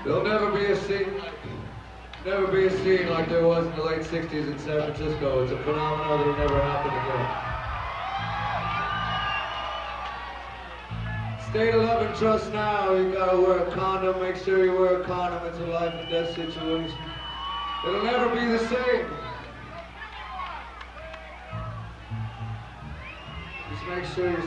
There'll never be a scene like there was in the late 60s in San Francisco. It's a phenomenon that'll never happen again. State of love and trust now. You gotta wear a condom. Make sure you wear a condom. It's a life and death situation. It'll never be the same. Just make sure you